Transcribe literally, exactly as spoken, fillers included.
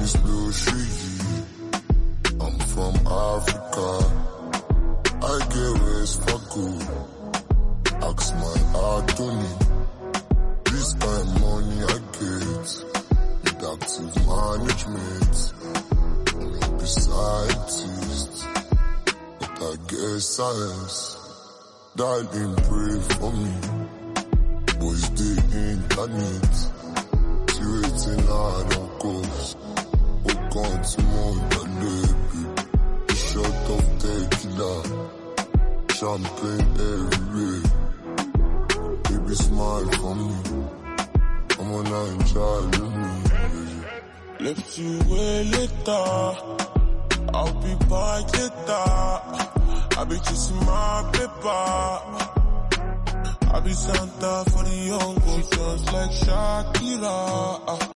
is Lil Shiggy. I'm from Africa. I get rest for good. Ask my Anthony. This kind of money I get. With active management. I'm not a scientist. But I get science. Darling, pray for me. Boys, the internet. See waiting hard on coast. Oh, God, Simone, the baby. A shot of tequila. Champagne everywhere. Baby, smile for me. I'm on a child with me, baby. Left you way later. I'll be back later. I be chasing my paper. I be Santa for the young girls just like Shakira.